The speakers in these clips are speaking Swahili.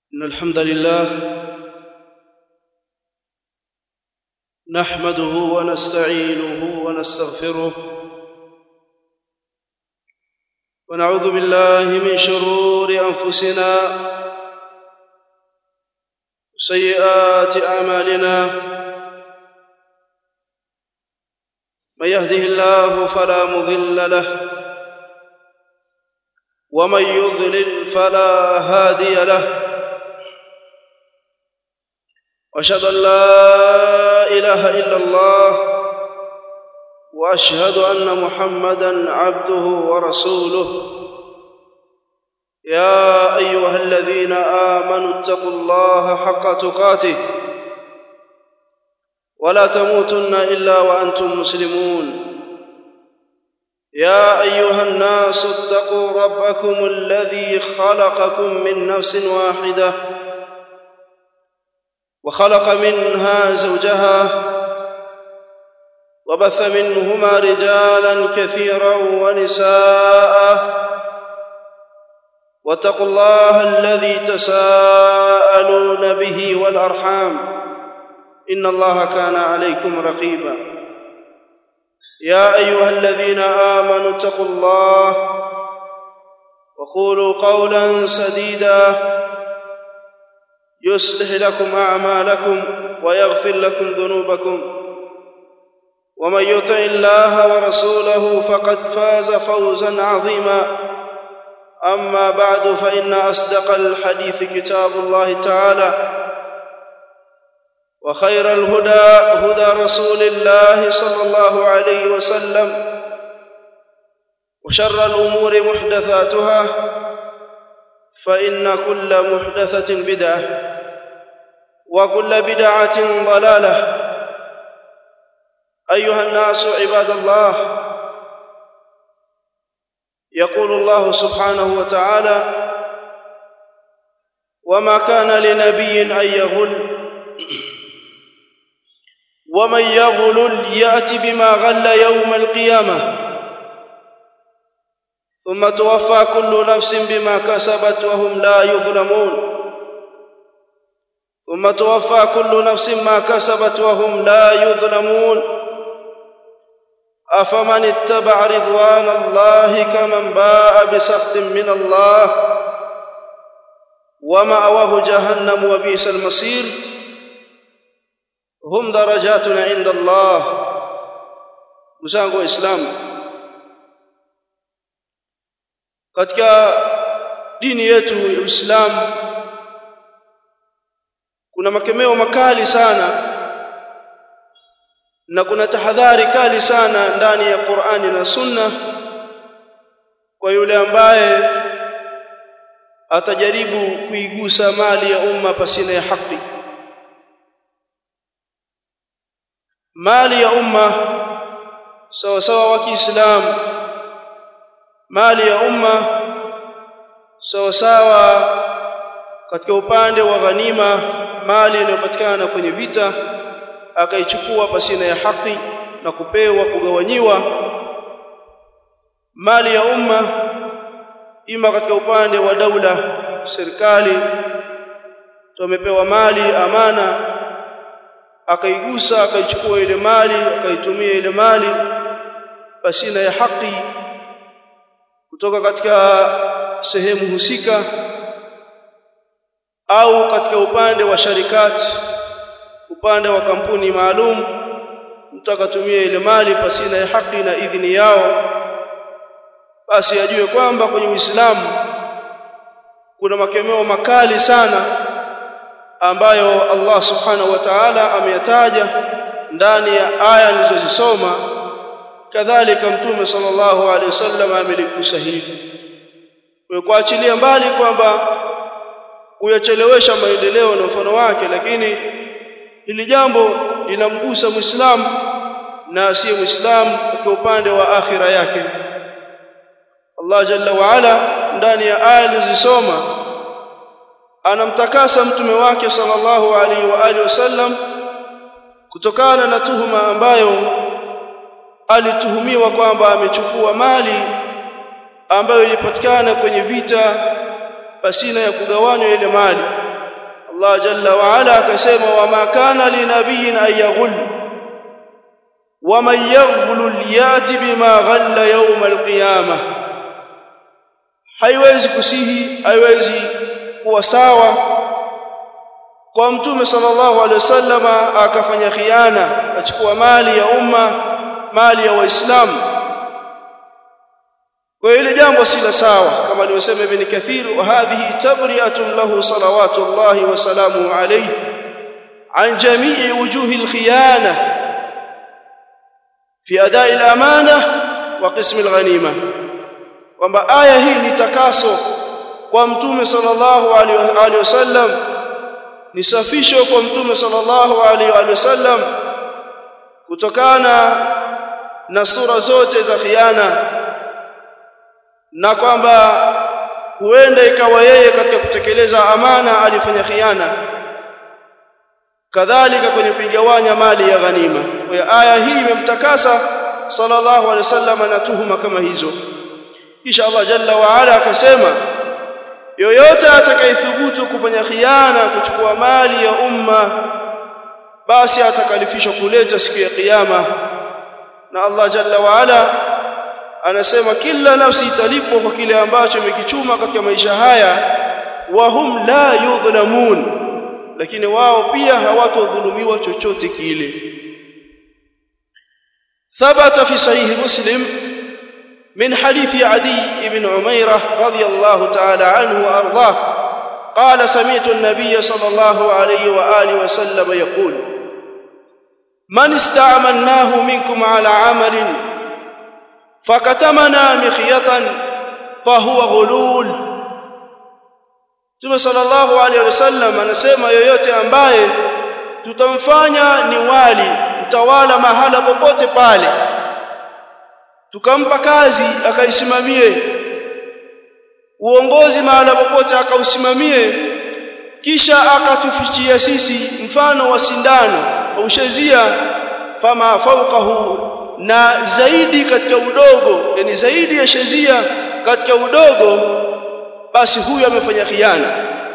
إن الحمد لله نحمده ونستعينه ونستغفره ونعوذ بالله من شرور أنفسنا وسيئات أعمالنا من يهده الله فلا مضل له ومن يضلل فلا هادي له وأشهد أن لا إله إلا الله وأشهد أن محمدًا عبده ورسوله يا أيها الذين آمنوا اتقوا الله حق تقاته ولا تموتن إلا وأنتم مسلمون يا أيها الناس اتقوا ربكم الذي خلقكم من نفس واحدة وخلق منها زوجها وبث منهما رجالا كثيرا ونساء واتقوا الله الذي تساءلون به والأرحام إن الله كان عليكم رقيبا يا أيها الذين آمنوا اتقوا الله وقولوا قولا سديدا يصلح لكم أعمالكم ويغفر لكم ذنوبكم ومن يطع الله ورسوله فقد فاز فوزا عظيما أما بعد فإن أصدق الحديث كتاب الله تعالى وخير الهدى هدى رسول الله صلى الله عليه وسلم وشر الأمور محدثاتها فإن كل محدثة بدعة وكل بدعة ضلالة أيها الناس عباد الله يقول الله سبحانه وتعالى وما كان لنبي أن يغل ومن يغل يأتي بما غل يوم القيامة ثم توفى كل نفس بما كسبت وهم لا يظلمون ثم توفى كل نفس ما كسبت وهم لا يظلمون أفمن اتبع رضوان الله كمن باء بسخط من الله ومأواه جهنم وبئس المصير هم درجات عند الله. Mzangu wa Islam, katika dini yetu ya Uislamu kuna makemeo makali sana na kuna tahadhari kali sana ndani ya Qur'ani na Sunna kwa yule ambaye atajaribu kuigusa mali ya umma pasina ya haki. Mali ya umma sawa sawa wa Kiislamu, mali ya umma sawa sawa katika upande wa ghanima, mali inayopatikana kwenye vita akaichukua pasina ya haki na kupewa kugawanyiwa. Mali ya umma ima katika upande wa daula, serikali tumepewa mali amana, akaigusa akaichukua ile mali akaitumia ile mali pasina ya haki kutoka katika sehemu husika, au katika upande wa sharikati, upande wa kampuni maalum, mtu akatumia ile mali pasina ya haki na idhini yao, basi ajue kwamba kwenye Uislamu kuna makemeo makali sana ambayo Allah subhanahu wa ta'ala ameyataja ndani ya aya nilizozisoma. Kadhalika Mtume sallallahu alaihi wasallam ameligusa hili kwa kuachilia mbali kwamba kuyachelewesha maendeleo na mfano wake, lakini hili jambo linamgusa Muislamu na asiye Muislamu kwa upande wa akhira yake. Allah jalla wa ala ndani ya aya nilizosoma anamtakasa mtume wake sallallahu alaihi wa alihi wasallam kutokana na tuhuma ambayo alituhumiwa kwamba amechukua mali ambayo ilipatikana kwenye vita pasina ya kugawanywa ile mali. Allah jalla wa ala akasema wama kana linabiyyin an yaghul waman yaghlu liyati bima ghalla yawm alqiyamah, haiwezi kusihi, haiwezi kuwa sawa kwa mtume sallallahu alaihi wasallam akafanya khiana, achukua mali ya umma, mali ya waislamu. Kwa ile jambo si la sawa, kama alivyosema Ibn Kathir, wa hadhihi tabri'atun lahu salawatullahi wa salamuhu alayhi an jami'i wujuhi alkhiyana fi ada'i al-amana wa qism al-ghanima, kwamba aya hii ni takaso kwa mtume sallallahu alaihi wasallam, ni safisho kwa mtume sallallahu alaihi wasallam kutokana na sura zote za khiana, na kwamba huenda ikawa yeye katika kutekeleza amana alifanya khiana, kadhalika kwenye kuigawanya mali ya ghanima. Kwa hiyo aya hii imemtakasa sallallahu alaihi wasallam na tuhuma kama hizo. Kisha Allah jalla wa ala akasema yoyote atakayethubutu kufanya khiana, kuchukua mali ya umma, basi atakalifishwa kuleta siku ya kiyama. Na Allah jalla wa ala anasema kila nafsi italipwa kwa kile ambacho imekichuma katika maisha haya, wa hum la yudhlamun, lakini wao pia hawatodhulumiwa chochote kile. Thabata fi sahih Muslim من حديث عدي بن عميرة رضي الله تعالى عنه وأرضاه قال سمعت النبي صلى الله عليه وآله وسلم يقول من استعملناه منكم على عمل فكتمنا مخيطا فهو غلول. Mtume sallallahu alaihi wasallam anasema yoyote ambaye tutamfanya ni wali, mtawala mahala popote pale, tukampa kazi akaisimamie, uongozi mahala popote akausimamie, kisha akatufichia sisi mfano wa sindano au shazia, fama fawqahu, na zaidi katika udogo, yani zaidi ya shazia katika udogo, basi huyu amefanya khiana.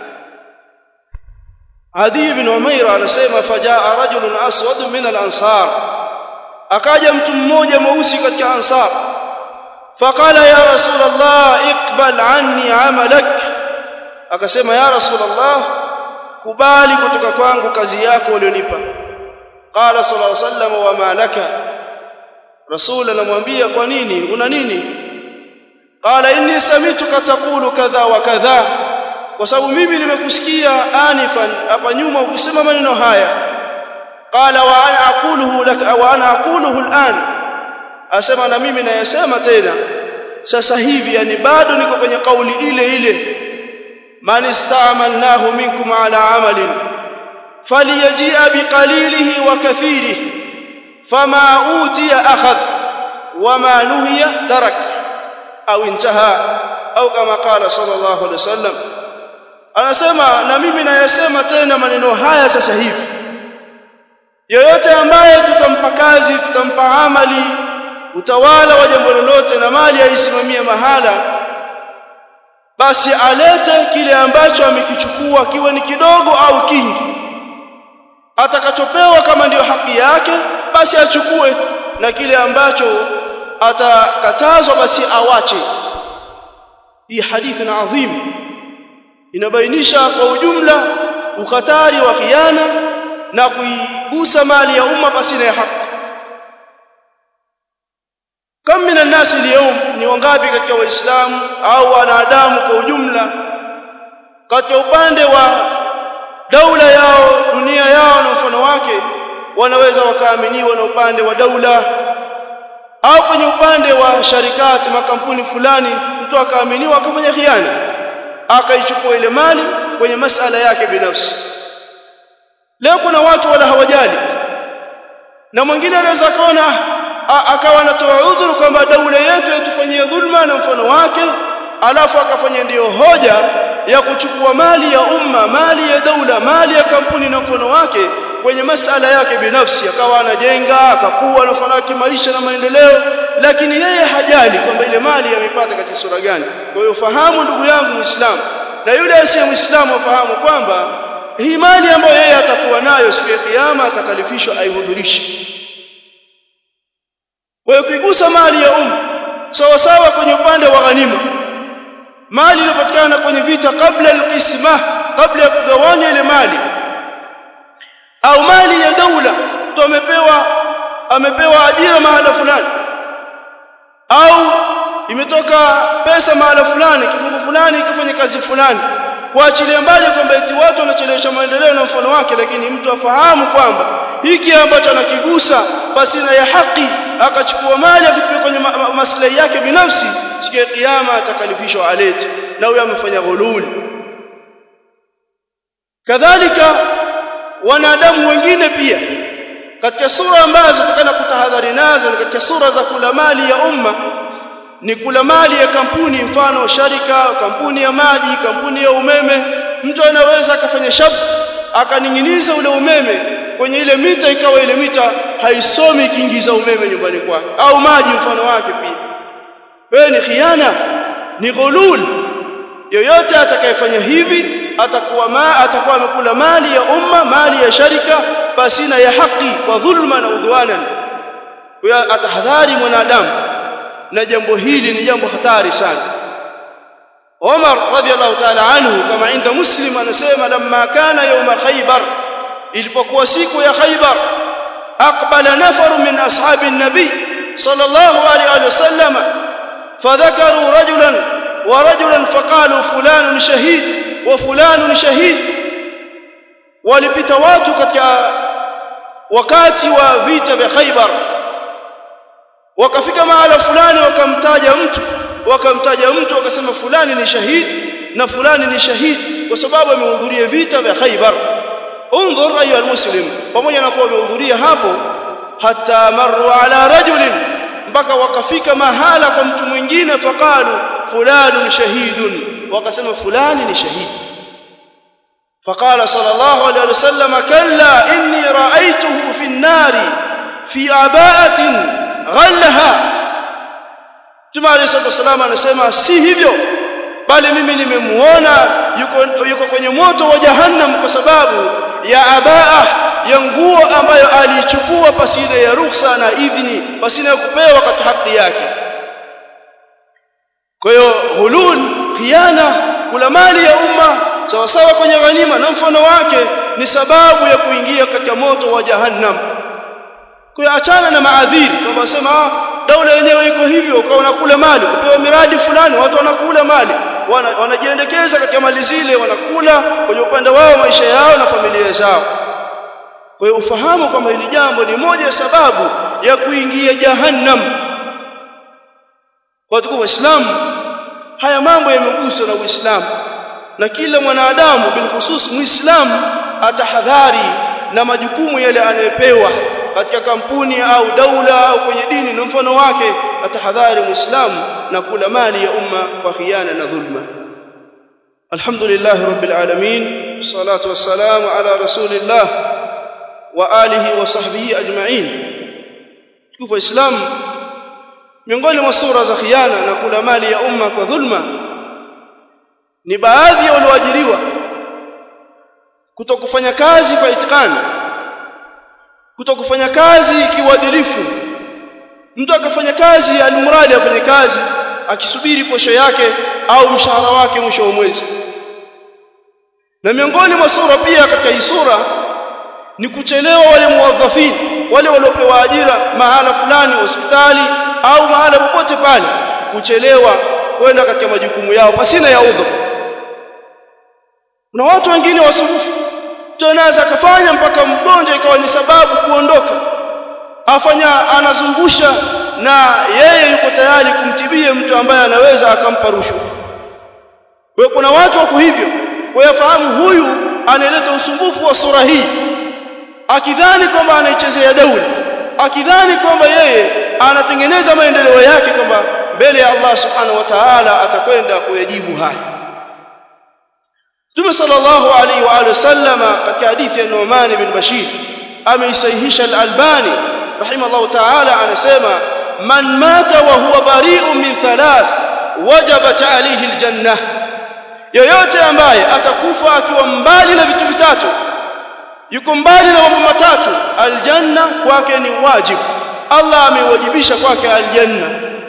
Adi ibn Umair anasema fajaa rajulun aswad min al-ansar, akaja mtu mmoja mweusi katika ansar, faqala ya rasulullah iqbal anni amalak, akasema ya rasulullah, kubali kutoka kwangu kazi yako ulionipa. Qala sallallahu alaihi wasallam wa ma laka, rasul anamwambia kwa nini, una nini? Qala inni samituka taqulu kadha wa kadha, kwa sababu mimi nimekusikia anifan hapa nyuma ukisema maneno haya. Qala wa ana aquluhu lak wa ana aquluhu al'an, asema na mimi nayasema tena sasa hivi, yani bado niko kwenye kauli ile ile, man ista'malnahu minkum ala amalin falyaji'a biqalilihi wa kathirihi fama utiya akhadh wama nuhiya tarak au intaha, au kama qala sallallahu alaihi wasallam. Anasema na mimi nayasema tena maneno haya sasa hivi, yoyote ambaye tutampa kazi, tutampa amali, utawala wa jambo lolote na mali aisimamie mahala, basi alete kile ambacho amekichukua, kiwe ni kidogo au kingi. Atakachopewa kama ndiyo haki yake basi achukue, na kile ambacho atakatazwa basi awache. Hii hadithi adhim inabainisha kwa ujumla ukhatari wa khiana na kuigusa mali ya umma basi na haki. Kam min an-nas leo, ni wangapi katika waislamu au wanadamu kwa ujumla, katika upande wa daula yao, dunia yao na mfano wake, wanaweza wakaaminiwa na upande wa daula, au kwenye upande wa sharikati, makampuni fulani, mtu akaaminiwa akafanya khiana, akaichukua ile mali kwenye masala yake binafsi. Leo kuna watu wala hawajali, na mwingine anaweza kaona akawa anatoa udhuru kwamba daula yetu yatufanyia dhulma na mfano wake, alafu akafanya ndiyo hoja ya kuchukua mali ya umma, mali ya daula, mali ya kampuni na mfano wake kwenye masala yake binafsi, akawa anajenga, akakuwa na mfano wake maisha na maendeleo, lakini yeye hajali kwamba ile mali amepata katika sura gani. Kwa hiyo fahamu ndugu yangu Muislamu, na yule asiye Muislamu afahamu kwamba hii mali ambayo yeye atakuwa nayo siku ya kiyama atakalifishwa aihudhurishe. Kwa kuigusa mali ya sawa sawa kwenye upande wa ghanima, mali iliyopatikana kwenye vita kabla al-qisma, kabla ya kugawanya ile mali, au mali ya daula, mtu amepewa ajira mahala fulani, au imetoka pesa mahala fulani, kifungu fulani kifanye kazi fulani, kuachilia mbali kwamba eti watu wanachelewesha maendeleo na mfano wake, lakini mtu afahamu kwamba hiki ambacho anakigusa basi na ya haki, akachukua mali akitumia kwenye maslahi yake binafsi, siku ya kiyama atakalifishwa alete, na huyo amefanya ghulul. Kadhalika wanadamu wengine pia katika sura ambazo tutakana kutahadhari nazo ni katika sura za kula mali ya umma, ni kula mali ya kampuni, mfano sharika, kampuni ya maji, kampuni ya umeme. Mtu anaweza akafanya shabu akaninginiza ule umeme kwenye ile mita, ikawa ile mita haisomi kiingiza umeme nyumbani kwake, au maji mfano wake pia. Wewe ni khiana, ni ghulul. Yoyote atakayefanya hivi atakuwa amekula mali ya umma, mali ya sharika pasina ya haki, kwa dhulma na udhwana. Wewe atahadhari mwanadamu na jambo hili, ni jambo hatari sana. Umar radhiyallahu ta'ala anhu, kama inda Muslim, anasema lamma kana yawm Khaybar, ilipokuwa siku ya Khaybar, aqbala nafaru min ashabi an-nabi sallallahu alayhi wasallam fadhakaru rajulan wa rajulan faqalu fulanun shahid wa fulanun shahid. Walipita watu katika wakati wa vita vya Khaybar, wakafika mahala fulani, wakamtaja mtu wakasema fulani ni shahid na fulani ni shahid, kwa sababu amehudhuria vita vya Khaybar. Unzur ayuha almuslim, pamoja na kuwa amehudhuria hapo, hatta marru ala rajulin, mpaka wakafika mahala kwa mtu mwingine, faqalu fulanun shahidun, wakasema fulani ni shahid. فقال صلى الله عليه وسلم كلا إني رأيته في النار في عباءة غلها. Mtume عليه الصلاة والسلام anasema si hivyo, bali mimi nimemuona yuko kwenye moto wa jahannam kwa sababu ya abaa, ya nguo ambayo alichukua pasina ya ruhusa na idhini, pasina ya kupewa katika haki yake. Kwa hiyo hulul, khiana, kula mali ya umma sawa sawa kwenye ghanima na mfano wake ni sababu ya kuingia katika moto wa jahannam. Kwa hiyo achana na maadhiri kwamba sema daula yenyewe iko hivyo, ukawa unakula mali, kupewa miradi fulani, watu wanakula mali, wanajiendekeza katika mali zile, wanakula kwenye upande wao maisha yao na familia zao. Kwa hiyo ufahamu kwamba hili jambo ni moja ya sababu ya kuingia jahannam. Kwa tukufu Waislamu, haya mambo yameguswa na Uislamu, na kila mwanadamu bilkhusus Muislamu atahadhari na majukumu yale anayepewa katika kampuni au daula au kwenye dini na mfano wake. Atahadhari Muislamu na kula mali ya umma kwa khiana na dhulma. Alhamdulillah rabbil alamin, salatu wassalamu ala rasulillah wa alihi wa sahbihi ajma'in. Tukufu Islam, miongoni mwa sura za khiana na kula mali ya umma kwa dhulma ni baadhi ya walioajiriwa kutokufanya kazi kwa itikani, kutokufanya kazi kiuadilifu. Mtu akafanya kazi almuradi, afanye kazi akisubiri posho yake au mshahara wake mwisho wa mwezi. Na miongoni mwa sura pia katika hii sura ni kuchelewa wale muwadhafini, wale waliopewa ajira mahala fulani, hospitali au mahala popote pale, kuchelewa kwenda katika majukumu yao pasina ya udhuru. Kuna watu wengine wasumbufu, tunaweza kufanya mpaka mgonjwa ikawa ni sababu kuondoka, anazungusha na yeye yuko tayari kumtibia mtu ambaye anaweza akampa rushwa. Kwa kuna watu wako hivyo, wayafahamu huyu analeta usumbufu wa sura hii, akidhani kwamba anaichezea daula, akidhani kwamba yeye anatengeneza maendeleo yake, kwamba mbele ya Allah subhanahu wa ta'ala atakwenda kuyajibu haya. Mtume sallallahu alayhi wa alihi wasallam katika hadithi ya Nu'man ibn Bashir ameisahihisha al-Albani rahimahullah ta'ala, anasema man mata wa huwa bari'un min thalath wajabat alayhi al-jannah, yoyote ambaye atakufa akiwa mbali na vitu vitatu matatu, yuko mbali na mambo matatu. Aljanna kwake ni wajibu, Allah amewajibisha kwake aljanna.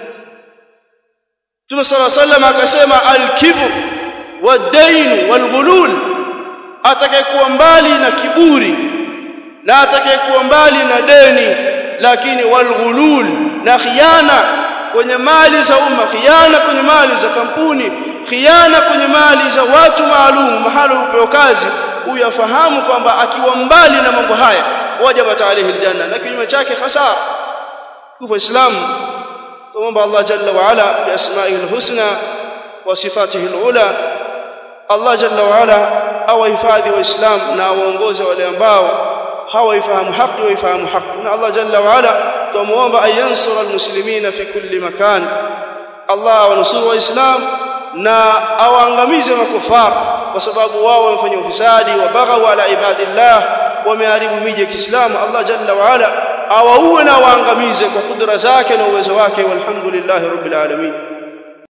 Mtume sallallahu alayhi wasallam akasema al-kibr wad-dain wal-ghulul, atakayekuwa mbali na kiburi na atakayekuwa mbali na deni, lakini wal-ghulul, na khiana kwenye mali za umma, khiana kwenye mali za kampuni, khiana kwenye mali za watu maalum, mahali upewa kazi, uyafahamu kwamba akiwa mbali na mambo haya wajibat alayhi aljanna, na kinyume chake khasara. Kwa Uislamu tuomba Allah jalla wa ala bi asma'ihi alhusna wa sifatihi alula, Allah jalla wa ala awahifadhi waislamu na awaongoze wale ambao hawaifahamu haki waifahamu haki. Na Allah jalla wa ala tumuomba ayansura almuslimina fi kulli makan, Allah awanusuru waislamu na awaangamize makufar, kwa sababu wao wamefanya ufisadi wa baghaw ala ibadillah, wameharibu miji ya Kiislamu. Allah jalla wa ala awaue na waangamize kwa kudra zake na uwezo wake. Walhamdulillahi rabbil alamin.